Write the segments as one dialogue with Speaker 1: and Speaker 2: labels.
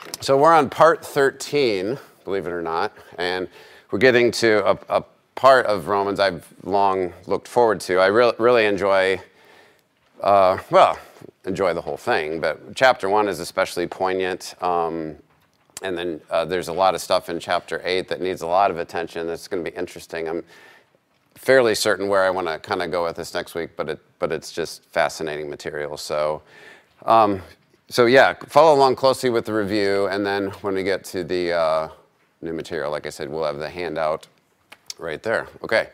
Speaker 1: So we're on part 13, believe it or not, and we're getting to a part of Romans I've long looked forward to. I really enjoy, enjoy the whole thing, but chapter 1 is especially poignant, and then there's a lot of stuff in chapter 8 that needs a lot of attention. That's going to be interesting. I'm fairly certain where I want to kind of go with this next week, but it's just fascinating material. So yeah, follow along closely with the review, and then when we get to the new material, like I said, we'll have the handout right there. Okay,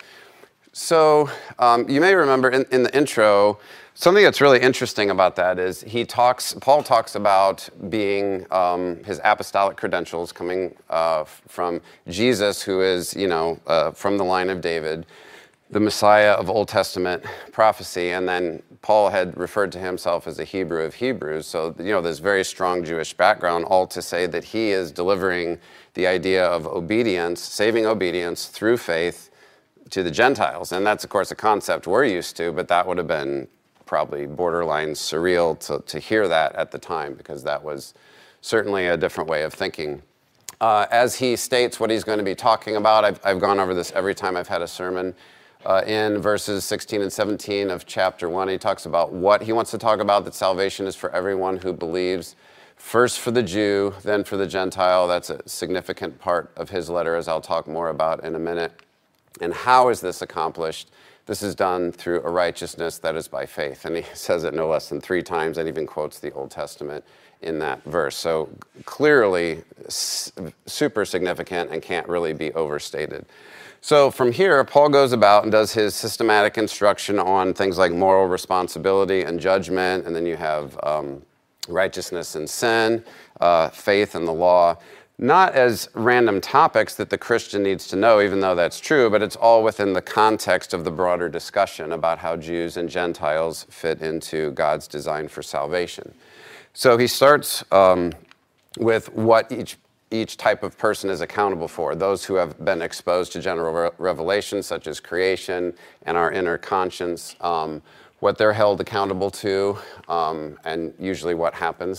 Speaker 1: so you may remember in the intro, something that's really interesting about that is Paul talks about being his apostolic credentials coming from Jesus, who is, from the line of David, the Messiah of Old Testament prophecy, and then Paul had referred to himself as a Hebrew of Hebrews, so this very strong Jewish background, all to say that he is delivering the idea of obedience, saving obedience through faith to the Gentiles, and that's of course a concept we're used to, but that would have been probably borderline surreal to hear that at the time, because that was certainly a different way of thinking. As he states what he's going to be talking about, I've gone over this every time I've had a sermon. In verses 16 and 17 of chapter 1, he talks about what he wants to talk about, that salvation is for everyone who believes, first for the Jew, then for the Gentile. That's a significant part of his letter, as I'll talk more about in a minute. And how is this accomplished? This is done through a righteousness that is by faith. And he says it no less than 3 times, and even quotes the Old Testament in that verse. So clearly super significant and can't really be overstated. So from here, Paul goes about and does his systematic instruction on things like moral responsibility and judgment, and then you have righteousness and sin, faith and the law, not as random topics that the Christian needs to know, even though that's true, but it's all within the context of the broader discussion about how Jews and Gentiles fit into God's design for salvation. So he starts with what each type of person is accountable for. Those who have been exposed to general revelation, such as creation and our inner conscience, what they're held accountable to, and usually what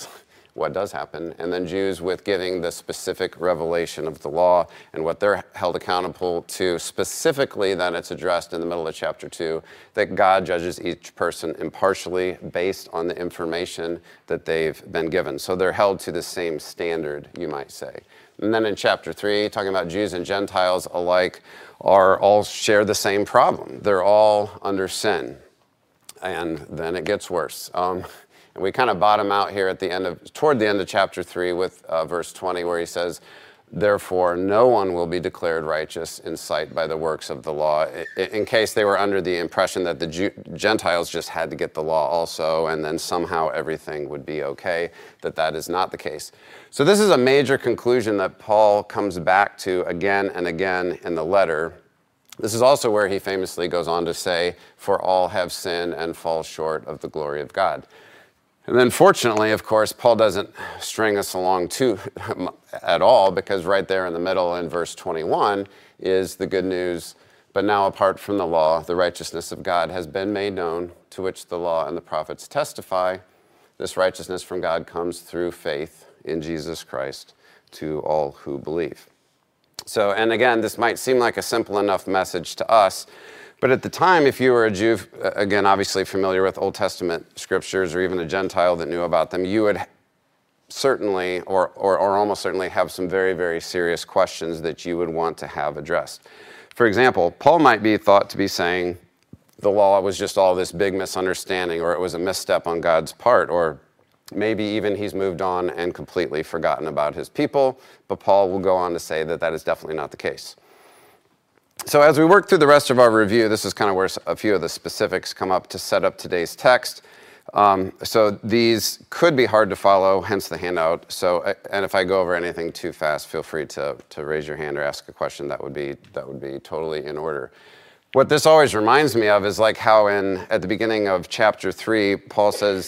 Speaker 1: does happen. And then Jews with giving the specific revelation of the law and what they're held accountable to, specifically that it's addressed in the middle of chapter 2, that God judges each person impartially based on the information that they've been given. So they're held to the same standard, you might say. And then in chapter 3, talking about Jews and Gentiles alike all share the same problem. They're all under sin. And then it gets worse. And we kind of bottom out here toward the end of chapter 3 with verse 20, where he says, "Therefore, no one will be declared righteous in sight by the works of the law," in case they were under the impression that the Gentiles just had to get the law also, and then somehow everything would be okay, that is not the case. So this is a major conclusion that Paul comes back to again and again in the letter. This is also where he famously goes on to say, "For all have sinned and fall short of the glory of God." And then fortunately, of course, Paul doesn't string us along too at all, because right there in the middle in verse 21 is the good news. "But now apart from the law, the righteousness of God has been made known, to which the law and the prophets testify. This righteousness from God comes through faith in Jesus Christ to all who believe." So, and again, this might seem like a simple enough message to us, but at the time, if you were a Jew, again, obviously familiar with Old Testament scriptures, or even a Gentile that knew about them, you would certainly, or almost certainly, have some very, very serious questions that you would want to have addressed. For example, Paul might be thought to be saying the law was just all this big misunderstanding, or it was a misstep on God's part, or maybe even he's moved on and completely forgotten about his people, but Paul will go on to say that is definitely not the case. So as we work through the rest of our review, this is kind of where a few of the specifics come up to set up today's text. So these could be hard to follow, hence the handout. So, and if I go over anything too fast, feel free to raise your hand or ask a question. That would be totally in order. What this always reminds me of is like how at the beginning of chapter 3, Paul says,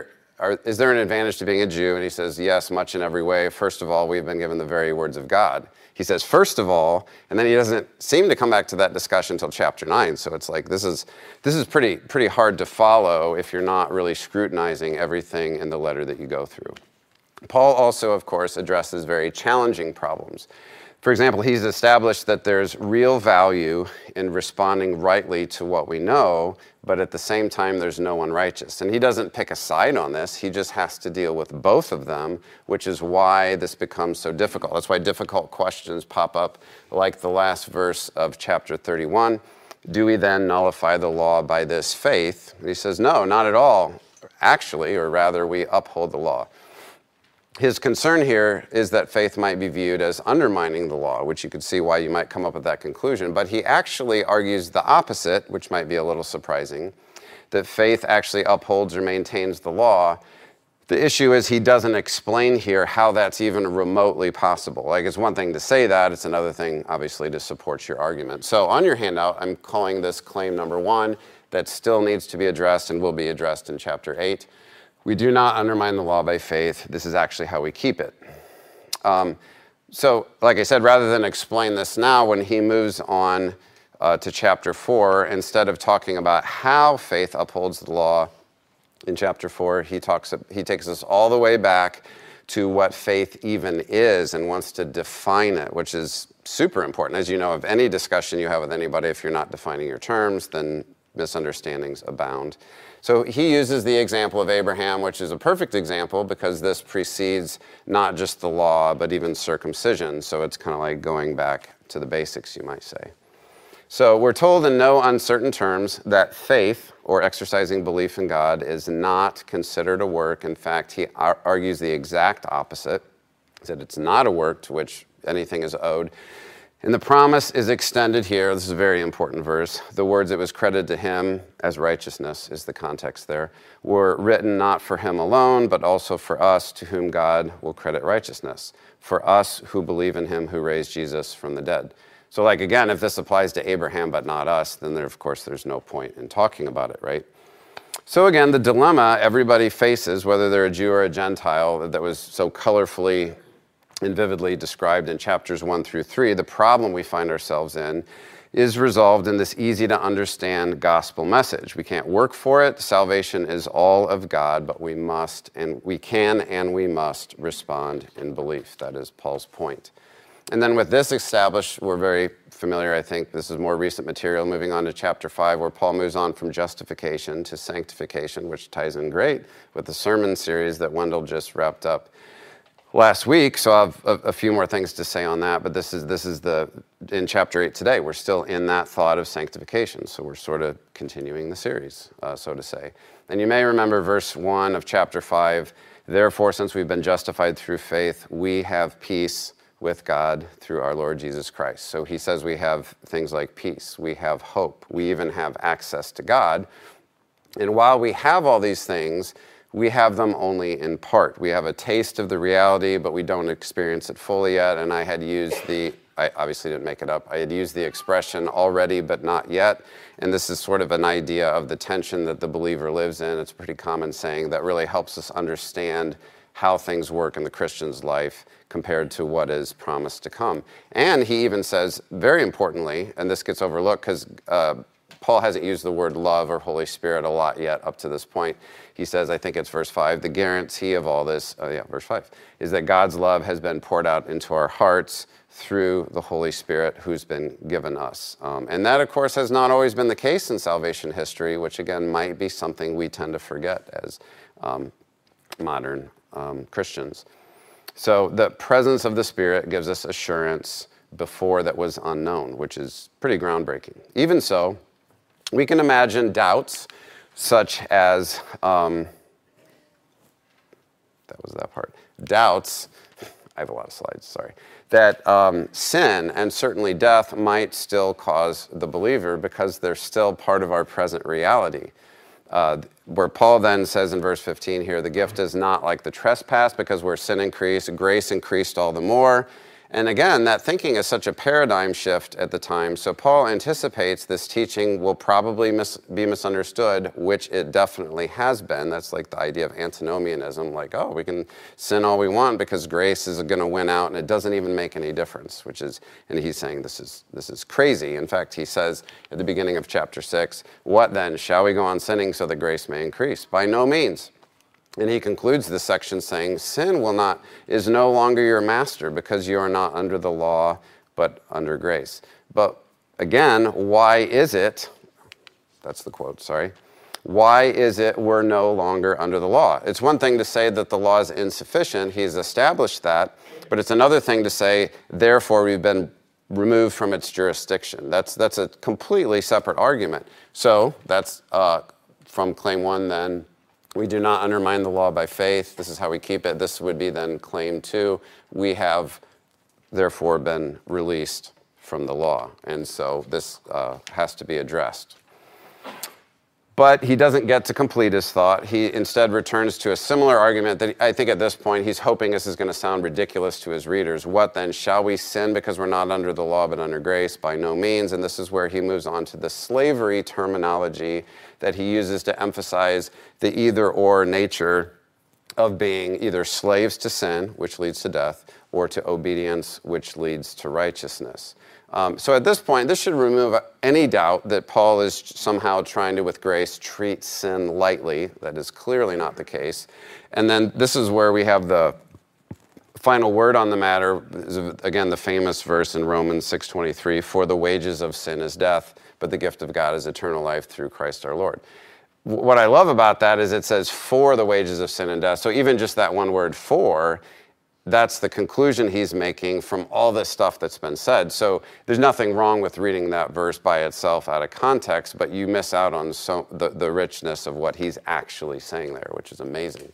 Speaker 1: is there an advantage to being a Jew? And he says, yes, much in every way. First of all, we've been given the very words of God. He says, first of all, and then he doesn't seem to come back to that discussion until chapter 9. So it's like, this is pretty hard to follow if you're not really scrutinizing everything in the letter that you go through. Paul also, of course, addresses very challenging problems. For example, he's established that there's real value in responding rightly to what we know, but at the same time, there's no one righteous. And he doesn't pick a side on this. He just has to deal with both of them, which is why this becomes so difficult. That's why difficult questions pop up, like the last verse of chapter 31. Do we then nullify the law by this faith? And he says, no, not at all, actually, or rather, we uphold the law. His concern here is that faith might be viewed as undermining the law, which you could see why you might come up with that conclusion. But he actually argues the opposite, which might be a little surprising, that faith actually upholds or maintains the law. The issue is he doesn't explain here how that's even remotely possible. Like, it's one thing to say that, it's another thing, obviously, to support your argument. So on your handout, I'm calling this claim number 1 that still needs to be addressed and will be addressed in chapter 8. We do not undermine the law by faith. This is actually how we keep it. So, like I said, rather than explain this now, when he moves on to chapter 4, instead of talking about how faith upholds the law, in chapter 4, he takes us all the way back to what faith even is and wants to define it, which is super important. As you know, of any discussion you have with anybody, if you're not defining your terms, then misunderstandings abound. So he uses the example of Abraham, which is a perfect example because this precedes not just the law, but even circumcision. So it's kind of like going back to the basics, you might say. So we're told in no uncertain terms that faith, or exercising belief in God, is not considered a work. In fact, he argues the exact opposite, that it's not a work to which anything is owed. And the promise is extended here. This is a very important verse. The words that was credited to him as righteousness is the context there, were written not for him alone, but also for us to whom God will credit righteousness, for us who believe in him who raised Jesus from the dead. So like, again, if this applies to Abraham but not us, then of course there's no point in talking about it, right? So again, the dilemma everybody faces, whether they're a Jew or a Gentile, that was so colorfully and vividly described in chapters 1 through 3, the problem we find ourselves in is resolved in this easy to understand gospel message. We can't work for it. Salvation is all of God, but we must, and we can, and we must respond in belief. That is Paul's point. And then with this established, we're very familiar, I think. This is more recent material, moving on to chapter 5, where Paul moves on from justification to sanctification, which ties in great with the sermon series that Wendell just wrapped up last week. So I have a few more things to say on that, but this is in chapter 8 today. We're still in that thought of sanctification, so we're sort of continuing the series, so to say. And you may remember verse 1 of chapter 5, therefore, since we've been justified through faith, we have peace with God through our Lord Jesus Christ. So he says we have things like peace, we have hope, we even have access to God. And while we have all these things, we have them only in part. We have a taste of the reality, but we don't experience it fully yet. And I obviously didn't make it up, I had used the expression already but not yet. And this is sort of an idea of the tension that the believer lives in. It's a pretty common saying that really helps us understand how things work in the Christian's life compared to what is promised to come. And he even says, very importantly, and this gets overlooked because Paul hasn't used the word love or Holy Spirit a lot yet up to this point. He says, I think it's verse 5, the guarantee of all this, verse 5, is that God's love has been poured out into our hearts through the Holy Spirit who's been given us. And that, of course, has not always been the case in salvation history, which, again, might be something we tend to forget as modern Christians. So the presence of the Spirit gives us assurance before that was unknown, which is pretty groundbreaking. Even so, we can imagine doubts such as, doubts, I have a lot of slides, sorry, that sin and certainly death might still cause the believer because they're still part of our present reality. Where Paul then says in verse 15 here, the gift is not like the trespass because where sin increased, grace increased all the more. And again, that thinking is such a paradigm shift at the time. So Paul anticipates this teaching will probably be misunderstood, which it definitely has been. That's like the idea of antinomianism, like, oh, we can sin all we want because grace is going to win out and it doesn't even make any difference, and he's saying this is crazy. In fact, he says at the beginning of chapter 6, what then? Shall we go on sinning so that grace may increase? By no means. And he concludes this section saying, sin is no longer your master because you are not under the law, but under grace. But again, why is it, that's the quote, sorry, why is it we're no longer under the law? It's one thing to say that the law is insufficient, he's established that, but it's another thing to say, therefore we've been removed from its jurisdiction. That's a completely separate argument. So that's from claim one then. We do not undermine the law by faith. This is how we keep it. This would be then claim two. We have therefore been released from the law. And so this has to be addressed. But he doesn't get to complete his thought. He instead returns to a similar argument that I think at this point he's hoping this is going to sound ridiculous to his readers. What then? Shall we sin because we're not under the law but under grace? By no means. And this is where he moves on to the slavery terminology that he uses to emphasize the either-or nature of being either slaves to sin, which leads to death, or to obedience, which leads to righteousness. So at this point, this should remove any doubt that Paul is somehow trying to, with grace, treat sin lightly. That is clearly not the case. And then this is where we have the final word on the matter. Again, the famous verse in Romans 6:23, for the wages of sin is death, but the gift of God is eternal life through Christ our Lord. What I love about that is it says for the wages of sin and death. So even just that one word for, that's the conclusion he's making from all this stuff that's been said. So there's nothing wrong with reading that verse by itself out of context, but you miss out on the richness of what he's actually saying there, which is amazing.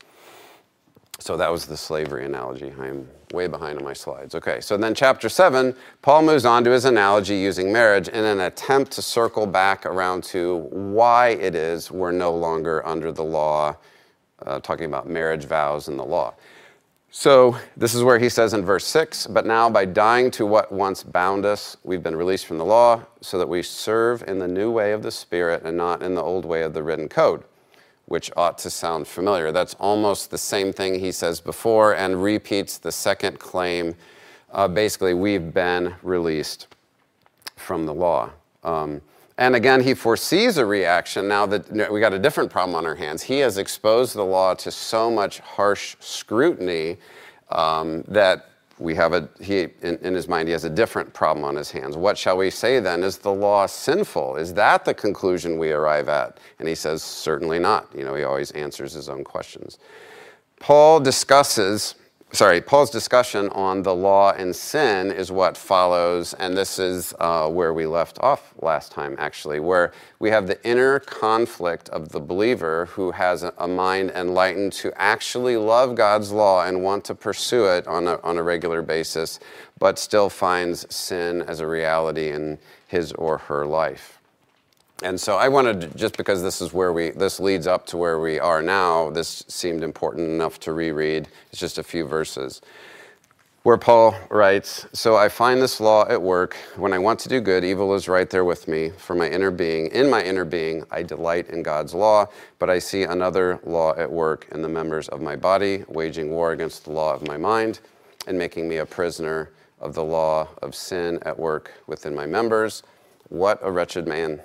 Speaker 1: So that was the slavery analogy. I'm way behind on my slides. Okay, so then chapter 7, Paul moves on to his analogy using marriage in an attempt to circle back around to why it is we're no longer under the law, talking about marriage vows and the law. So this is where he says in verse 6, but now by dying to what once bound us, we've been released from the law so that we serve in the new way of the Spirit and not in the old way of the written code, which ought to sound familiar. That's almost the same thing he says before and repeats the second claim. Basically, we've been released from the law. And again, he foresees a reaction now that we got a different problem on our hands. He has exposed the law to so much harsh scrutiny that we have in his mind, he has a different problem on his hands. What shall we say then? Is the law sinful? Is that the conclusion we arrive at? And he says, certainly not. He always answers his own questions. Paul's discussion on the law and sin is what follows, and this is where we left off last time, actually, where we have the inner conflict of the believer who has a mind enlightened to actually love God's law and want to pursue it on a regular basis, but still finds sin as a reality in his or her life. And so I wanted to, just because this leads up to where we are now, this seemed important enough to reread. It's just a few verses where Paul writes, so I find this law at work. When I want to do good, evil is right there with me. In my inner being, I delight in God's law, but I see another law at work in the members of my body, waging war against the law of my mind and making me a prisoner of the law of sin at work within my members. What a wretched man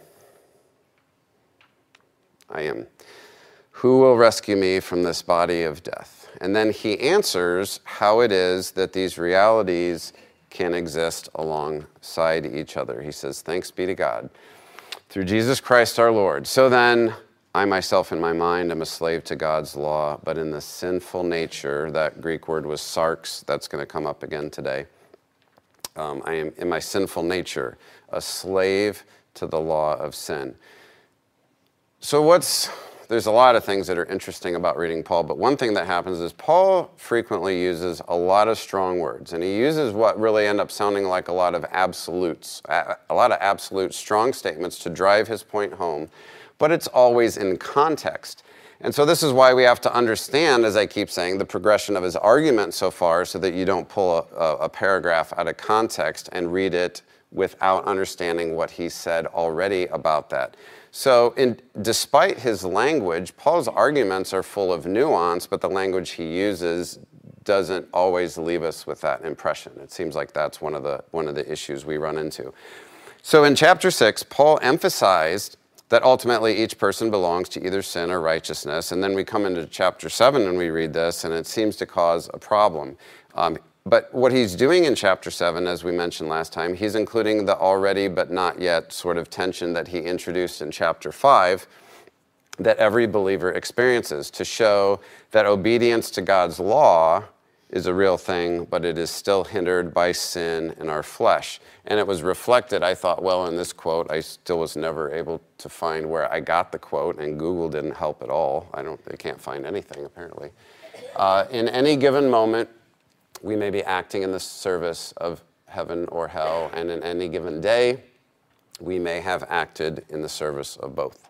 Speaker 1: I am. Who will rescue me from this body of death? And then he answers how it is that these realities can exist alongside each other. He says, thanks be to God, through Jesus Christ our Lord. So then, I myself in my mind am a slave to God's law, but in the sinful nature, that Greek word was sarx, that's going to come up again today. I am in my sinful nature, a slave to the law of sin. So there's a lot of things that are interesting about reading Paul, but one thing that happens is Paul frequently uses a lot of strong words, and he uses what really end up sounding like a lot of absolutes, strong statements to drive his point home, but it's always in context. And so this is why we have to understand, as I keep saying, the progression of his argument so far so that you don't pull a paragraph out of context and read it without understanding what he said already about that. So despite his language, Paul's arguments are full of nuance, but the language he uses doesn't always leave us with that impression. It seems like that's one of the issues we run into. So in chapter 6, Paul emphasized that ultimately each person belongs to either sin or righteousness. And then we come into chapter 7 and we read this, and it seems to cause a problem. But what he's doing in chapter 7, as we mentioned last time, he's including the already but not yet sort of tension that he introduced in chapter 5 that every believer experiences, to show that obedience to God's law is a real thing, but it is still hindered by sin in our flesh. And it was reflected, I thought, well, in this quote. I still was never able to find where I got the quote, and Google didn't help at all. I can't find anything, apparently. In any given moment, we may be acting in the service of heaven or hell, and in any given day, we may have acted in the service of both,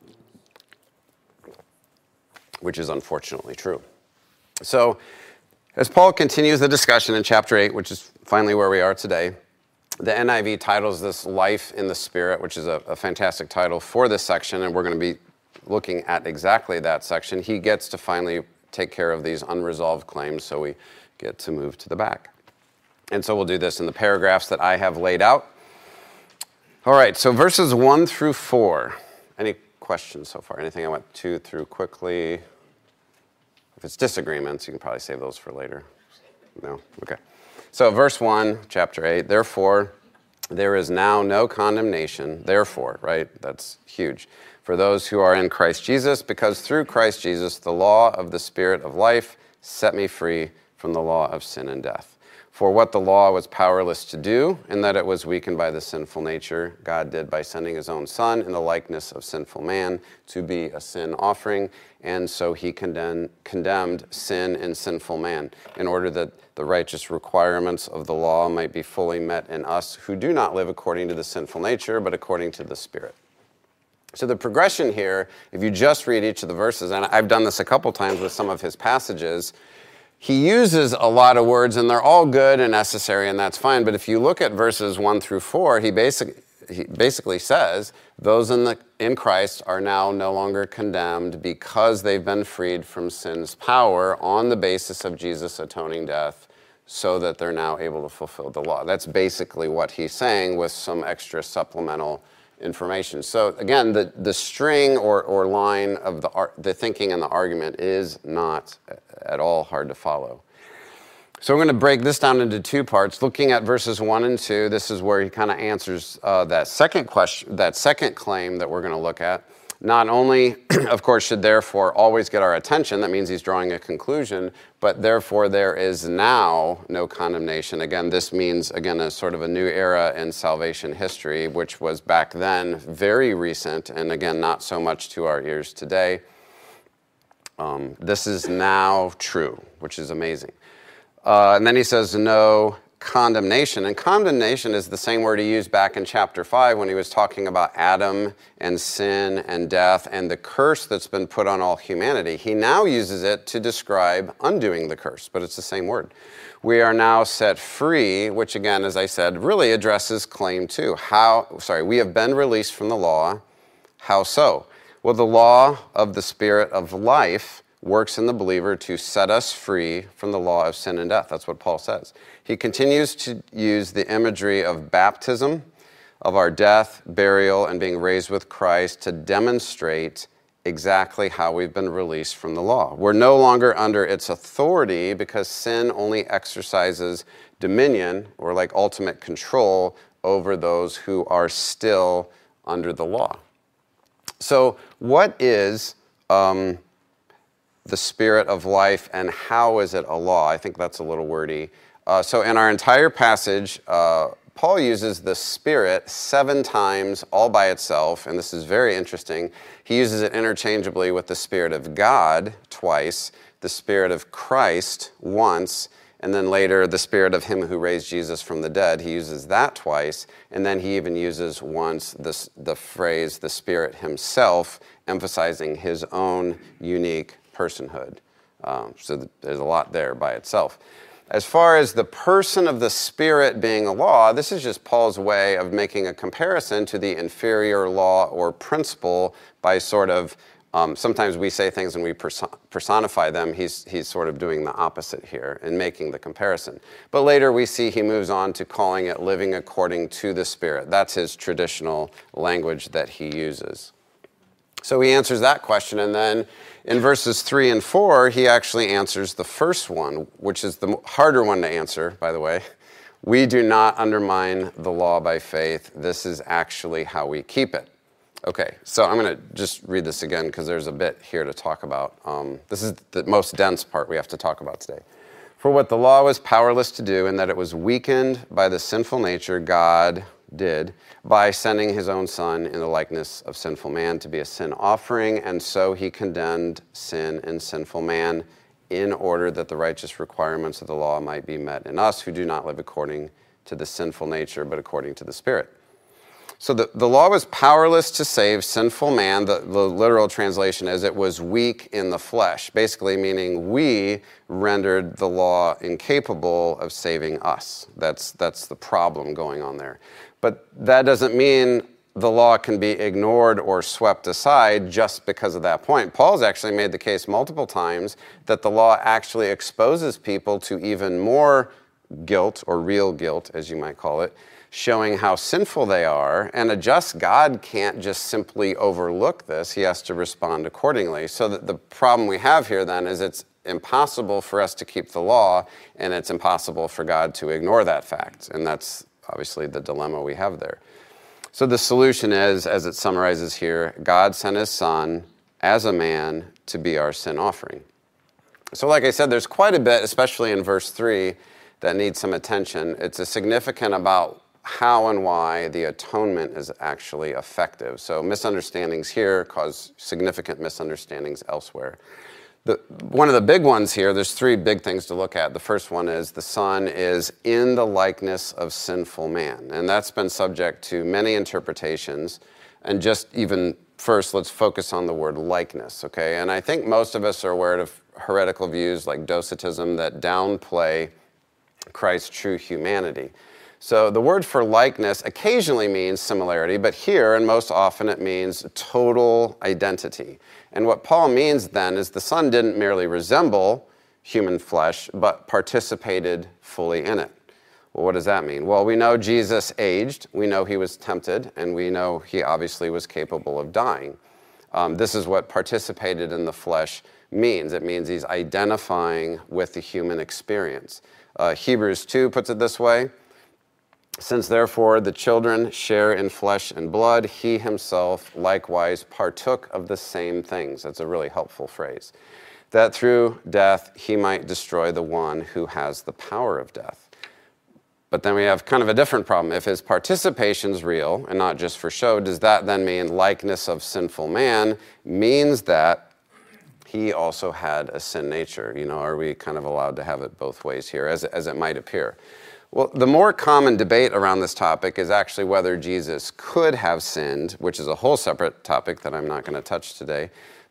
Speaker 1: which is unfortunately true. So, as Paul continues the discussion in chapter 8, which is finally where we are today, the NIV titles this Life in the Spirit, which is a fantastic title for this section, and we're going to be looking at exactly that section. He gets to finally take care of these unresolved claims, so we get to move to the back. And so we'll do this in the paragraphs that I have laid out. All right, so verses 1 through 4. Any questions so far? Anything I went through quickly? If it's disagreements, you can probably save those for later. No? Okay. So verse 1, chapter 8, therefore, there is now no condemnation, therefore, right? That's huge. For those who are in Christ Jesus, because through Christ Jesus, the law of the Spirit of life set me free from the law of sin and death. For what the law was powerless to do, in that it was weakened by the sinful nature, God did by sending his own Son in the likeness of sinful man to be a sin offering, and so he condemned sin in sinful man, in order that the righteous requirements of the law might be fully met in us who do not live according to the sinful nature, but according to the Spirit. So the progression here, if you just read each of the verses, and I've done this a couple times with some of his passages, he uses a lot of words, and they're all good and necessary, and that's fine. But if you look at verses 1 through 4, he basically says, those in Christ are now no longer condemned because they've been freed from sin's power on the basis of Jesus' atoning death, so that they're now able to fulfill the law. That's basically what he's saying, with some extra supplemental information. So again, the string or line of the thinking and the argument is not at all hard to follow. So we're going to break this down into two parts. Looking at verses 1 and 2, this is where he kind of answers that second question, that second claim that we're going to look at. Not only, of course, should therefore always get our attention, that means he's drawing a conclusion, but therefore there is now no condemnation. Again, this means, again, a sort of a new era in salvation history, which was back then very recent, and again, not so much to our ears today. This is now true, which is amazing. And then he says no condemnation. And condemnation is the same word he used back in chapter 5 when he was talking about Adam and sin and death and the curse that's been put on all humanity. He now uses it to describe undoing the curse, but it's the same word. We are now set free, which again, as I said, really addresses claim 2. We have been released from the law. How so? Well, the law of the Spirit of life works in the believer to set us free from the law of sin and death. That's what Paul says. He continues to use the imagery of baptism, of our death, burial, and being raised with Christ to demonstrate exactly how we've been released from the law. We're no longer under its authority because sin only exercises dominion, or like ultimate control, over those who are still under the law. So what is the Spirit of life, and how is it a law? I think that's a little wordy. So in our entire passage, Paul uses the Spirit 7 times all by itself, and this is very interesting. He uses it interchangeably with the Spirit of God twice, the Spirit of Christ once, and then later the Spirit of him who raised Jesus from the dead. He uses that twice, and then he even uses once the phrase, the Spirit himself, emphasizing his own unique personhood. So there's a lot there by itself. As far as the person of the Spirit being a law, this is just Paul's way of making a comparison to the inferior law or principle by sort of, sometimes we say things and we personify them. He's sort of doing the opposite here and making the comparison. But later we see he moves on to calling it living according to the Spirit. That's his traditional language that he uses. So he answers that question, and then in verses 3 and 4, he actually answers the first one, which is the harder one to answer, by the way. We do not undermine the law by faith. This is actually how we keep it. Okay, so I'm going to just read this again because there's a bit here to talk about. This is the most dense part we have to talk about today. For what the law was powerless to do, in that it was weakened by the sinful nature, God did by sending his own Son in the likeness of sinful man to be a sin offering, and so he condemned sin in sinful man in order that the righteous requirements of the law might be met in us who do not live according to the sinful nature, but according to the Spirit. So the law was powerless to save sinful man. The literal translation is it was weak in the flesh, basically meaning we rendered the law incapable of saving us. That's the problem going on there. But that doesn't mean the law can be ignored or swept aside just because of that point. Paul's actually made the case multiple times that the law actually exposes people to even more guilt, or real guilt, as you might call it, showing how sinful they are, and a just God can't just simply overlook this. He has to respond accordingly. So that the problem we have here then is it's impossible for us to keep the law, and it's impossible for God to ignore that fact. And that's obviously the dilemma we have there. So the solution is, as it summarizes here, God sent his Son as a man to be our sin offering. So like I said, there's quite a bit, especially in verse 3, that needs some attention. It's significant about how and why the atonement is actually effective. So misunderstandings here cause significant misunderstandings elsewhere. One of the big ones here, there's three big things to look at. The first one is the Son is in the likeness of sinful man. And that's been subject to many interpretations. And just even first, let's focus on the word likeness, okay? And I think most of us are aware of heretical views like Docetism that downplay Christ's true humanity. So the word for likeness occasionally means similarity, but here and most often it means total identity. And what Paul means then is the Son didn't merely resemble human flesh, but participated fully in it. Well, what does that mean? Well, we know Jesus aged, we know he was tempted, and we know he obviously was capable of dying. This is what participated in the flesh means. It means he's identifying with the human experience. Hebrews 2 puts it this way: since therefore the children share in flesh and blood, he himself likewise partook of the same things. That's a really helpful phrase. That through death he might destroy the one who has the power of death. But then we have kind of a different problem. If his participation's real and not just for show, does that then mean likeness of sinful man means that he also had a sin nature? You know, are we kind of allowed to have it both ways here, as it might appear? Well, the more common debate around this topic is actually whether Jesus could have sinned, which is a whole separate topic that I'm not going to touch today.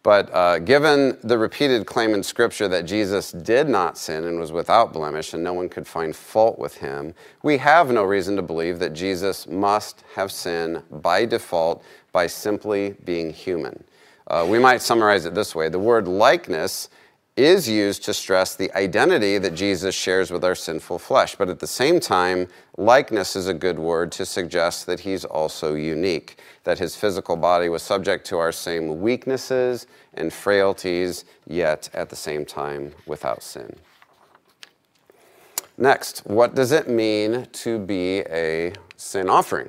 Speaker 1: But given the repeated claim in Scripture that Jesus did not sin and was without blemish and no one could find fault with him, we have no reason to believe that Jesus must have sinned by default by simply being human. We might summarize it this way. The word likeness is used to stress the identity that Jesus shares with our sinful flesh. But at the same time, likeness is a good word to suggest that he's also unique, that his physical body was subject to our same weaknesses and frailties, yet at the same time without sin. Next, what does it mean to be a sin offering?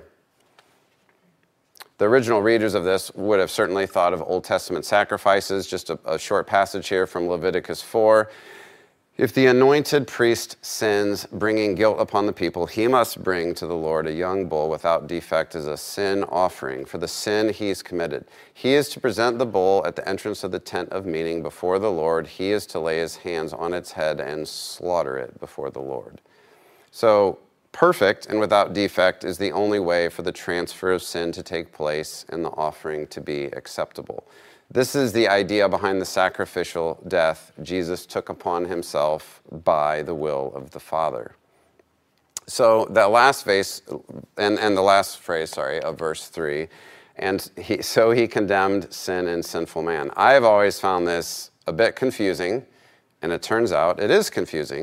Speaker 1: The original readers of this would have certainly thought of Old Testament sacrifices. Just a short passage here from Leviticus 4. If the anointed priest sins, bringing guilt upon the people, he must bring to the Lord a young bull without defect as a sin offering for the sin he's committed. He is to present the bull at the entrance of the tent of meeting before the Lord. He is to lay his hands on its head and slaughter it before the Lord. So, perfect and without defect is the only way for the transfer of sin to take place and the offering to be acceptable. This is the idea behind the sacrificial death Jesus took upon himself by the will of the Father. So that last phrase, and the last phrase, of verse 3, and he condemned sin and sinful man. I've always found this a bit confusing, and it turns out it is confusing.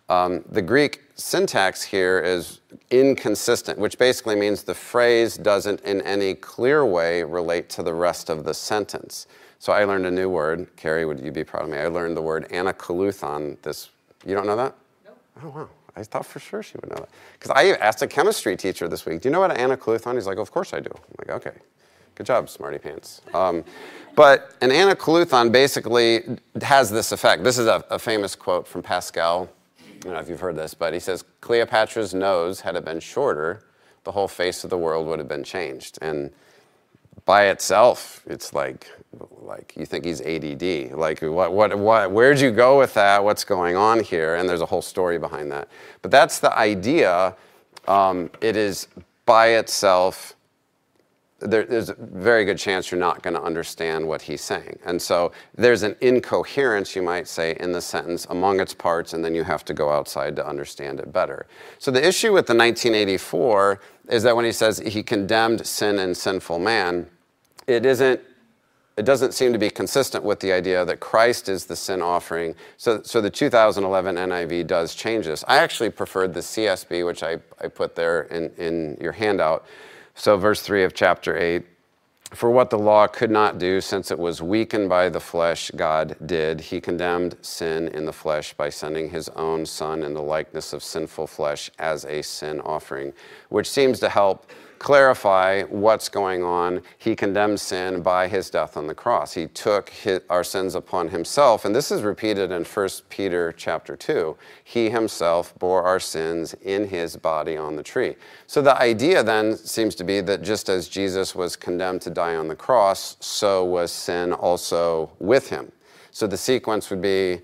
Speaker 1: The Greek syntax here is inconsistent, which basically means the phrase doesn't in any clear way relate to the rest of the sentence. So I learned a new word. Carrie, would you be proud of me? I learned the word anakoluthon. You don't know that?
Speaker 2: Nope.
Speaker 1: Oh, wow. I thought for sure she would know that. Because I asked a chemistry teacher this week, do you know what an anakoluthon? He's like, of course I do. I'm like, okay. Good job, smarty pants. But an anakoluthon basically has this effect. This is a famous quote from Pascal. I don't know if you've heard this, but he says, Cleopatra's nose, had it been shorter, the whole face of the world would have been changed. And by itself, it's like you think he's ADD. Like, where'd you go with that? What's going on here? And there's a whole story behind that. But that's the idea. It is by itself. There's a very good chance you're not going to understand what he's saying. And so there's an incoherence, you might say, in the sentence among its parts, and then you have to go outside to understand it better. So the issue with the 1984 is that when he says he condemned sin and sinful man, it doesn't seem to be consistent with the idea that Christ is the sin offering. So the 2011 NIV does change this. I actually preferred the CSB, which I put there in your handout. So verse 3 of chapter 8, for what the law could not do, since it was weakened by the flesh, God did. He condemned sin in the flesh by sending his own Son in the likeness of sinful flesh as a sin offering, which seems to help clarify what's going on. He condemned sin by his death on the cross. He took our sins upon himself, and this is repeated in 1 Peter chapter 2. He himself bore our sins in his body on the tree. So the idea then seems to be that just as Jesus was condemned to die on the cross, so was sin also with him. So the sequence would be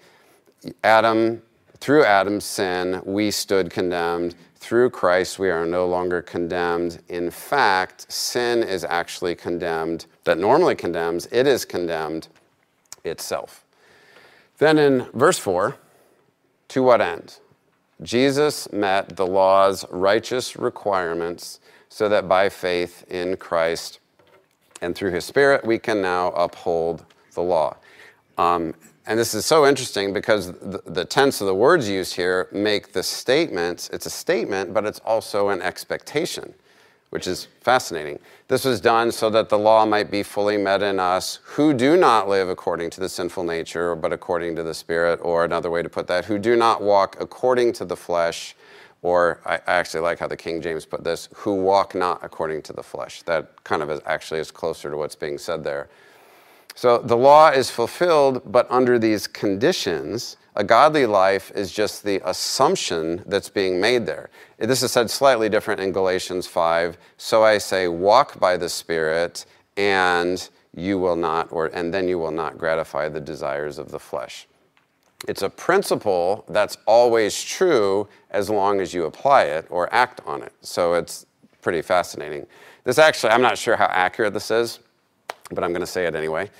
Speaker 1: through Adam's sin, we stood condemned. Through Christ, we are no longer condemned. In fact, sin is actually condemned, that normally condemns, it is condemned itself. Then in verse 4, to what end? Jesus met the law's righteous requirements so that by faith in Christ and through his Spirit, we can now uphold the law. And this is so interesting because the tense of the words used here make the statement, it's a statement, but it's also an expectation, which is fascinating. This was done so that the law might be fully met in us who do not live according to the sinful nature, but according to the Spirit, or another way to put that, who do not walk according to the flesh, or I actually like how the King James put this, who walk not according to the flesh. That kind of is closer to what's being said there. So the law is fulfilled, but under these conditions, a godly life is just the assumption that's being made there. This is said slightly different in Galatians 5. So I say, walk by the Spirit, and you will not, and then you will not gratify the desires of the flesh. It's a principle that's always true as long as you apply it or act on it. So it's pretty fascinating. This actually, I'm not sure how accurate this is, but I'm going to say it anyway.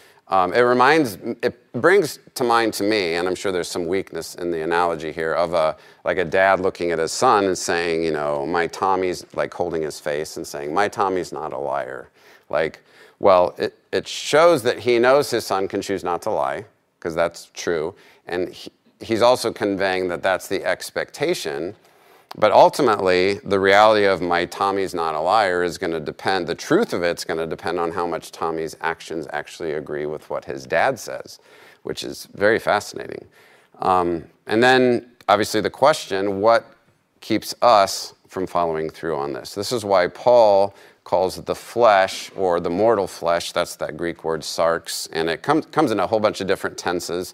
Speaker 1: It brings to mind to me, and I'm sure there's some weakness in the analogy here, of a dad looking at his son and saying, you know, my Tommy's, like holding his face and saying, my Tommy's not a liar. Like, well, it shows that he knows his son can choose not to lie, because that's true. And he's also conveying that that's the expectation. But ultimately, the reality of my Tommy's not a liar is going to depend, the truth of it's going to depend on how much Tommy's actions actually agree with what his dad says, which is very fascinating. And then, obviously, the question, what keeps us from following through on this? This is why Paul calls the flesh, or the mortal flesh, that's that Greek word sarx, and it comes in a whole bunch of different tenses.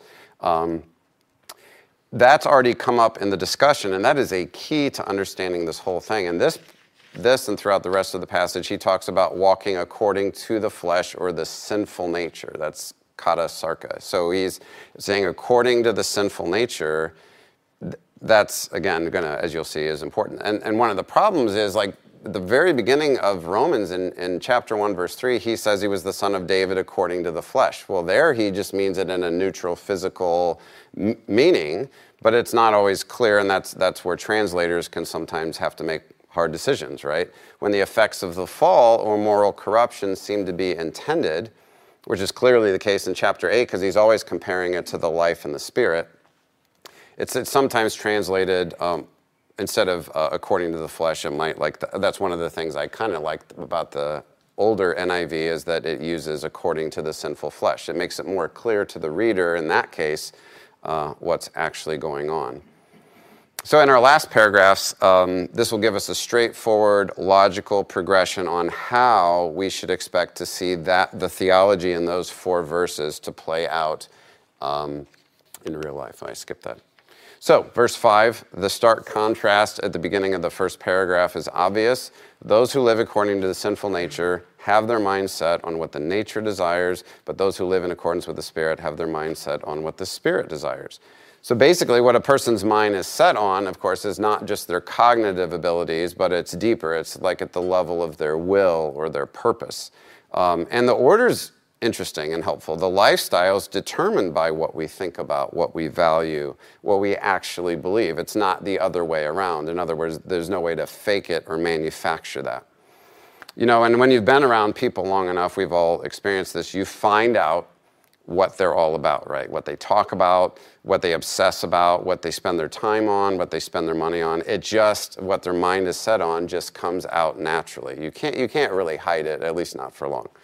Speaker 1: That's already come up in the discussion, and that is a key to understanding this whole thing. And this and throughout the rest of the passage, he talks about walking according to the flesh or the sinful nature. That's kata sarka. So he's saying according to the sinful nature, that's, again, gonna, as you'll see, is important. And one of the problems is, like, the very beginning of Romans in chapter 1, verse 3, he says he was the son of David according to the flesh. Well, there he just means it in a neutral, physical meaning, but it's not always clear, and that's where translators can sometimes have to make hard decisions, right? When the effects of the fall or moral corruption seem to be intended, which is clearly the case in chapter 8, because he's always comparing it to the life and the Spirit, It's sometimes translated, instead of according to the flesh, it might that's one of the things I kind of like about the older NIV is that it uses according to the sinful flesh. It makes it more clear to the reader in that case what's actually going on. So in our last paragraphs, this will give us a straightforward, logical progression on how we should expect to see the theology in those 4 verses to play out in real life. I skipped that. So, verse 5, the stark contrast at the beginning of the first paragraph is obvious. Those who live according to the sinful nature have their mind set on what the nature desires, but those who live in accordance with the Spirit have their mind set on what the Spirit desires. So basically, what a person's mind is set on, of course, is not just their cognitive abilities, but it's deeper. It's like at the level of their will or their purpose. And the order's interesting and helpful. The lifestyle's determined by what we think about, what we value, what we actually believe. It's not the other way around. In other words, there's no way to fake it or manufacture that. You know, and when you've been around people long enough, we've all experienced this, you find out what they're all about, right? What they talk about, what they obsess about, what they spend their time on, what they spend their money on. What their mind is set on just comes out naturally. You can't really hide it, at least not for long.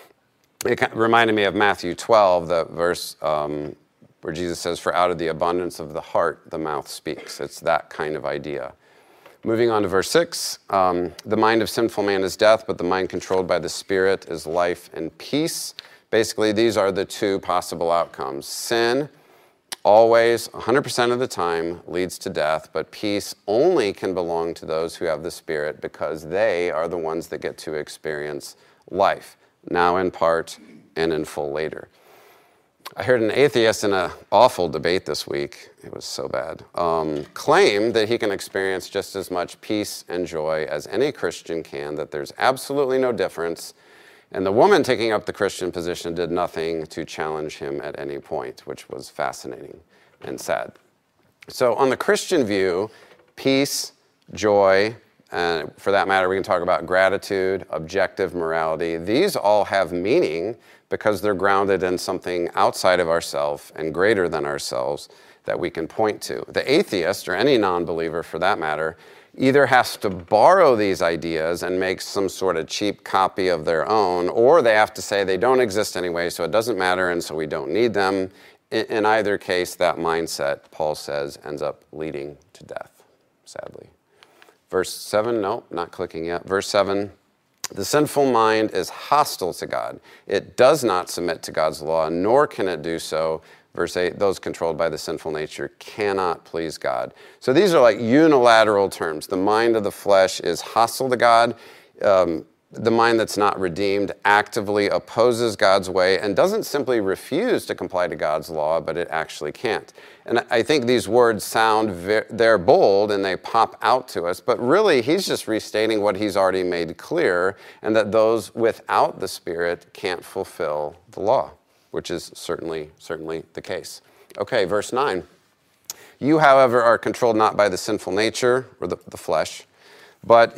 Speaker 1: It reminded me of Matthew 12, the verse where Jesus says, "For out of the abundance of the heart, the mouth speaks." It's that kind of idea. Moving on to verse 6, the mind of sinful man is death, but the mind controlled by the Spirit is life and peace. Basically, these are the 2 possible outcomes. Sin, always, 100% of the time, leads to death, but peace only can belong to those who have the Spirit because they are the ones that get to experience life, now in part and in full later. I heard an atheist in an awful debate this week, it was so bad, claim that he can experience just as much peace and joy as any Christian can, that there's absolutely no difference. And the woman taking up the Christian position did nothing to challenge him at any point, which was fascinating and sad. So on the Christian view, peace, joy, and for that matter, we can talk about gratitude, objective morality. These all have meaning because they're grounded in something outside of ourselves and greater than ourselves that we can point to. The atheist, or any non-believer for that matter, either has to borrow these ideas and make some sort of cheap copy of their own, or they have to say they don't exist anyway, so it doesn't matter, and so we don't need them. In either case, that mindset, Paul says, ends up leading to death, sadly. Verse 7, no, not clicking yet. Verse 7, the sinful mind is hostile to God. It does not submit to God's law, nor can it do so. Verse 8, those controlled by the sinful nature cannot please God. So these are like unilateral terms. The mind of the flesh is hostile to God. The mind that's not redeemed actively opposes God's way and doesn't simply refuse to comply to God's law, but it actually can't. And I think these words they're bold and they pop out to us, but really he's just restating what he's already made clear, and that those without the Spirit can't fulfill the law, which is certainly the case. Okay, verse 9. You, however, are controlled not by the sinful nature, or the flesh, but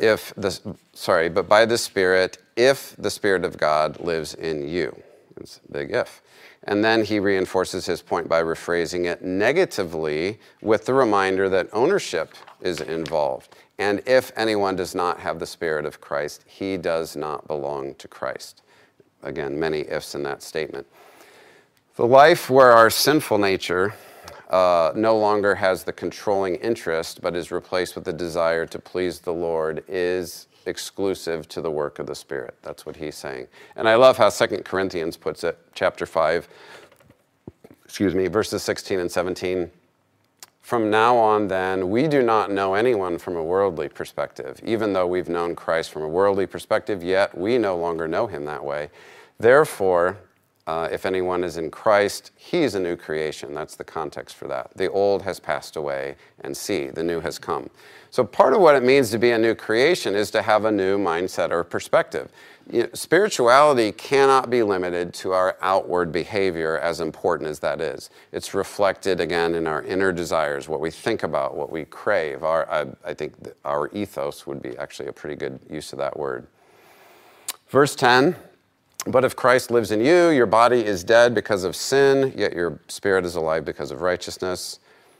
Speaker 1: by the Spirit, if the Spirit of God lives in you. It's a big if. And then he reinforces his point by rephrasing it negatively with the reminder that ownership is involved. And if anyone does not have the Spirit of Christ, he does not belong to Christ. Again, many ifs in that statement. The life where our sinful nature no longer has the controlling interest, but is replaced with the desire to please the Lord, is exclusive to the work of the Spirit. That's what he's saying. And I love how 2 Corinthians puts it, chapter 5, verses 16 and 17. From now on, then, we do not know anyone from a worldly perspective. Even though we've known Christ from a worldly perspective, yet we no longer know him that way. Therefore, if anyone is in Christ, he's a new creation. That's the context for that. The old has passed away, and see, the new has come. So part of what it means to be a new creation is to have a new mindset or perspective. Spirituality cannot be limited to our outward behavior, as important as that is. It's reflected, again, in our inner desires, what we think about, what we crave. I think our ethos would be actually a pretty good use of that word. Verse 10, but if Christ lives in you, your body is dead because of sin, yet your spirit is alive because of righteousness.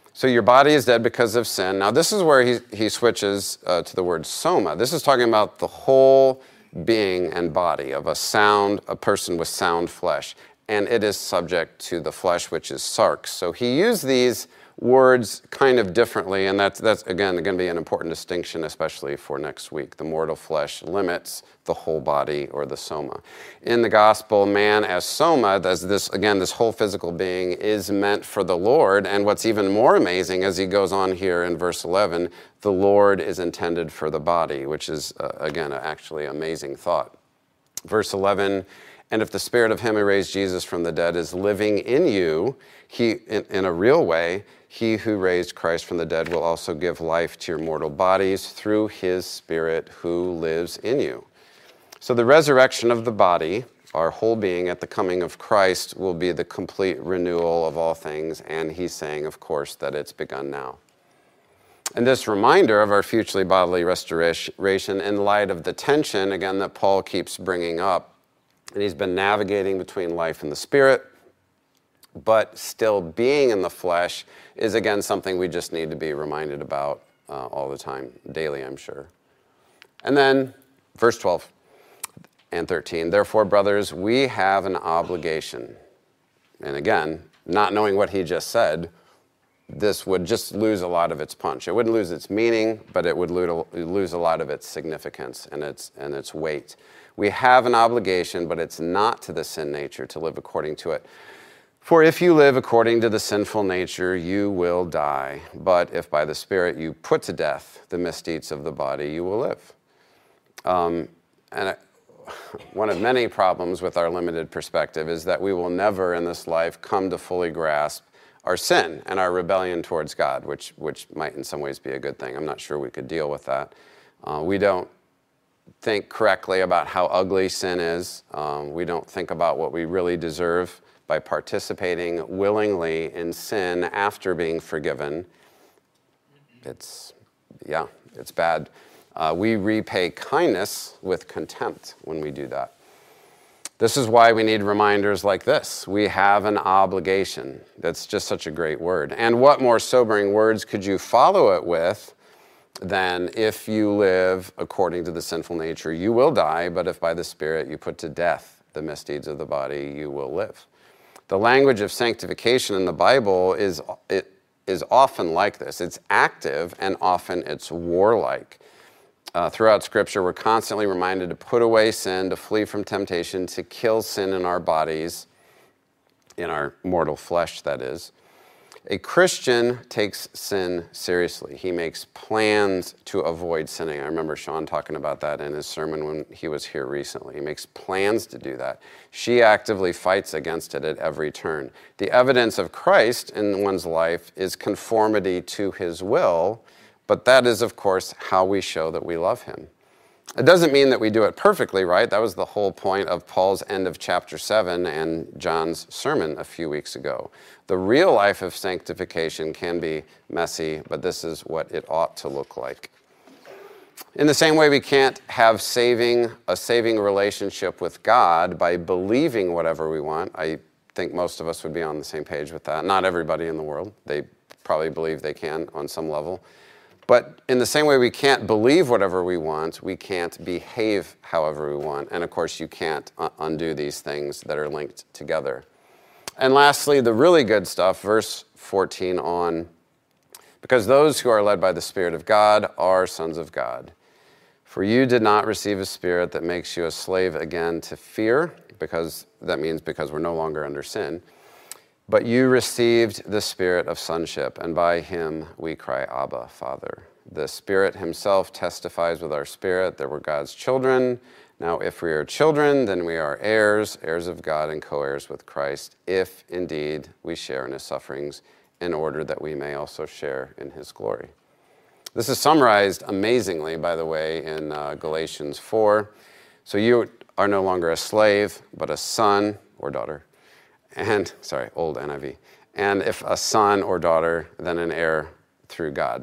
Speaker 1: So your body is dead because of sin. Now this is where he switches to the word soma. This is talking about the whole being and body of a person with sound flesh. And it is subject to the flesh, which is sarx. So he used these words kind of differently, and that's again going to be an important distinction, especially for next week. The mortal flesh limits the whole body, or the soma. In the gospel, man as soma, as this whole physical being, is meant for the Lord. And what's even more amazing, as he goes on here in verse 11, the Lord is intended for the body, which is again actually amazing thought. Verse 11. And if the spirit of him who raised Jesus from the dead is living in you, in a real way, he who raised Christ from the dead will also give life to your mortal bodies through his spirit who lives in you. So the resurrection of the body, our whole being at the coming of Christ, will be the complete renewal of all things. And he's saying, of course, that it's begun now. And this reminder of our futurely bodily restoration in light of the tension, again, that Paul keeps bringing up. And he's been navigating between life and the spirit, but still being in the flesh is, again, something we just need to be reminded about all the time, daily, I'm sure. And then, verse 12 and 13, therefore, brothers, we have an obligation. And again, not knowing what he just said, this would just lose a lot of its punch. It wouldn't lose its meaning, but it would lose a lot of its significance and its weight. We have an obligation, but it's not to the sin nature to live according to it. For if you live according to the sinful nature, you will die. But if by the Spirit you put to death the misdeeds of the body, you will live. One of many problems with our limited perspective is that we will never in this life come to fully grasp our sin and our rebellion towards God, which might in some ways be a good thing. I'm not sure we could deal with that. We don't think correctly about how ugly sin is. We don't think about what we really deserve by participating willingly in sin after being forgiven. It's bad. We repay kindness with contempt when we do that. This is why we need reminders like this. We have an obligation. That's just such a great word. And what more sobering words could you follow it with than if you live according to the sinful nature, you will die, but if by the Spirit you put to death the misdeeds of the body, you will live. The language of sanctification in the Bible is often like this. It's active and often it's warlike. Throughout Scripture, we're constantly reminded to put away sin, to flee from temptation, to kill sin in our bodies, in our mortal flesh, that is. A Christian takes sin seriously. He makes plans to avoid sinning. I remember Sean talking about that in his sermon when he was here recently. He makes plans to do that. She actively fights against it at every turn. The evidence of Christ in one's life is conformity to his will, but that is, of course, how we show that we love him. It doesn't mean that we do it perfectly, right? That was the whole point of Paul's end of chapter 7 and John's sermon a few weeks ago. The real life of sanctification can be messy, but this is what it ought to look like. In the same way, we can't have a saving relationship with God by believing whatever we want. I think most of us would be on the same page with that. Not everybody in the world. They probably believe they can on some level. But in the same way we can't believe whatever we want, we can't behave however we want. And of course, you can't undo these things that are linked together. And lastly, the really good stuff, verse 14 on, because those who are led by the Spirit of God are sons of God. For you did not receive a spirit that makes you a slave again to fear, because we're no longer under sin. But you received the spirit of sonship, and by him we cry, Abba, Father. The Spirit himself testifies with our spirit that we're God's children. Now, if we are children, then we are heirs, heirs of God and co-heirs with Christ, if indeed we share in his sufferings, in order that we may also share in his glory. This is summarized amazingly, by the way, in Galatians 4. So you are no longer a slave, but a son or daughter. Old NIV. And if a son or daughter, then an heir through God.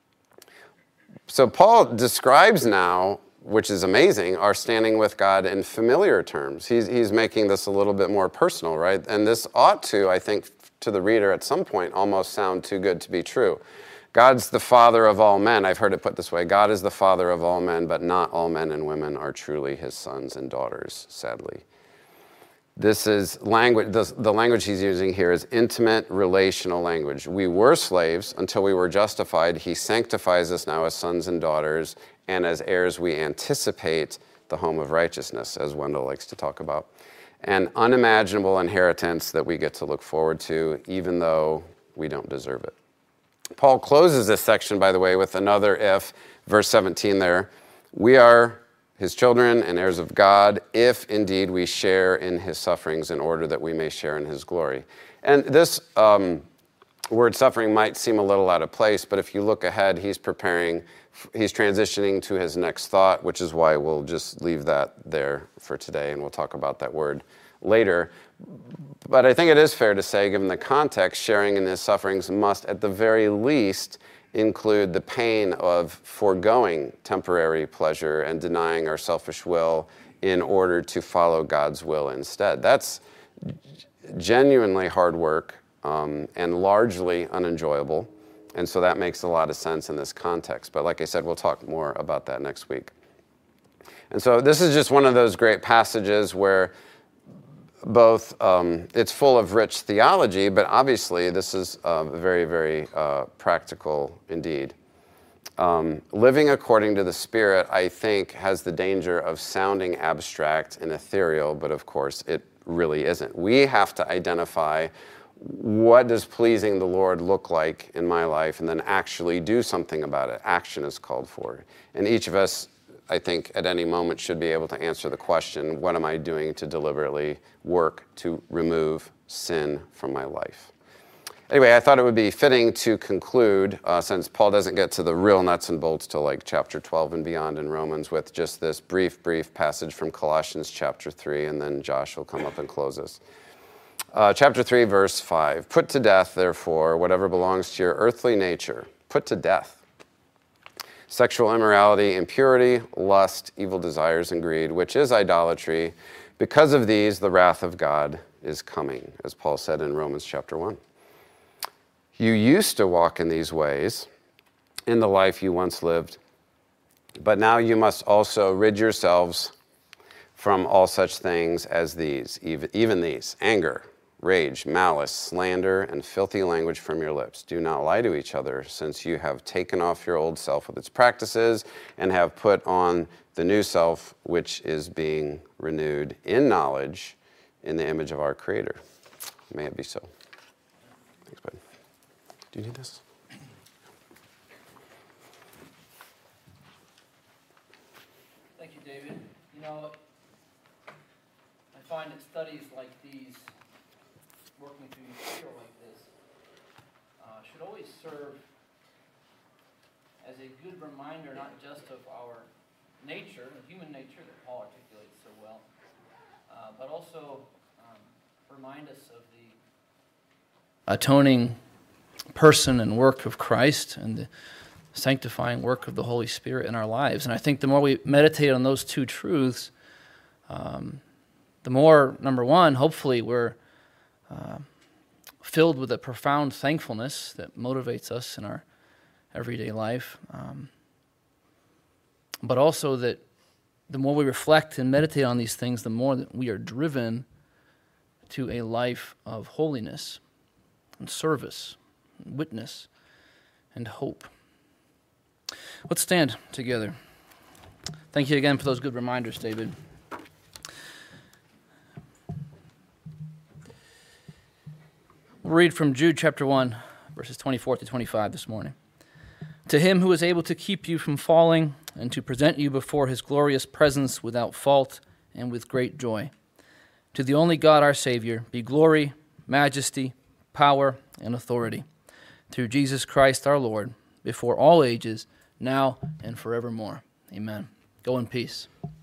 Speaker 1: So Paul describes now, which is amazing, our standing with God in familiar terms. He's making this a little bit more personal, right? And this ought to, I think, to the reader at some point almost sound too good to be true. God's the father of all men. I've heard it put this way: God is the father of all men, but not all men and women are truly his sons and daughters, sadly. This is language, the language he's using here is intimate, relational language. We were slaves until we were justified. He sanctifies us now as sons and daughters, and as heirs we anticipate the home of righteousness, as Wendell likes to talk about. An unimaginable inheritance that we get to look forward to, even though we don't deserve it. Paul closes this section, by the way, with another if, verse 17 there. We are his children and heirs of God, if indeed we share in his sufferings in order that we may share in his glory. And this word suffering might seem a little out of place, but if you look ahead, he's transitioning to his next thought, which is why we'll just leave that there for today, and we'll talk about that word later. But I think it is fair to say, given the context, sharing in his sufferings must at the very least include the pain of foregoing temporary pleasure and denying our selfish will in order to follow God's will instead. That's genuinely hard work and largely unenjoyable, and so that makes a lot of sense in this context. But like I said, we'll talk more about that next week. And so this is just one of those great passages where both, it's full of rich theology, but obviously this is very, very practical indeed. Living according to the Spirit, I think, has the danger of sounding abstract and ethereal, but of course it really isn't. We have to identify what does pleasing the Lord look like in my life and then actually do something about it. Action is called for. And each of us, I think, at any moment should be able to answer the question, what am I doing to deliberately work to remove sin from my life? Anyway, I thought it would be fitting to conclude, since Paul doesn't get to the real nuts and bolts till like chapter 12 and beyond in Romans, with just this brief passage from Colossians chapter 3, and then Josh will come up and close us. Chapter 3, verse 5, "Put to death, therefore, whatever belongs to your earthly nature." Put to death. Sexual immorality, impurity, lust, evil desires, and greed, which is idolatry. Because of these, the wrath of God is coming, as Paul said in Romans chapter 1. You used to walk in these ways in the life you once lived, but now you must also rid yourselves from all such things as these, even these: anger, rage, malice, slander, and filthy language from your lips. Do not lie to each other, since you have taken off your old self with its practices and have put on the new self, which is being renewed in knowledge in the image of our Creator. May it be so. Thanks, bud. Do you need this?
Speaker 2: Thank you, David. You know, I find that studies like these, working through material like this, should always serve as a good reminder, not just of our nature, the human nature that Paul articulates so well, but also remind us of the atoning person and work of Christ and the sanctifying work of the Holy Spirit in our lives. And I think the more we meditate on those two truths, the more, number one, hopefully we're filled with a profound thankfulness that motivates us in our everyday life. But also that the more we reflect and meditate on these things, the more that we are driven to a life of holiness and service, and witness, and hope. Let's stand together. Thank you again for those good reminders, David. We'll read from Jude chapter 1, verses 24 to 25 this morning. To him who is able to keep you from falling and to present you before his glorious presence without fault and with great joy. To the only God our Savior be glory, majesty, power, and authority, through Jesus Christ our Lord, before all ages, now and forevermore. Amen. Go in peace.